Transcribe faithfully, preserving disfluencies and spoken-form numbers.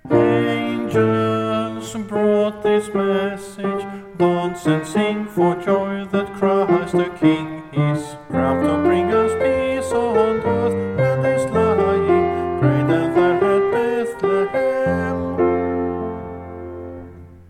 Angels brought this message, dance and sing for joy that Christ the King is crowned.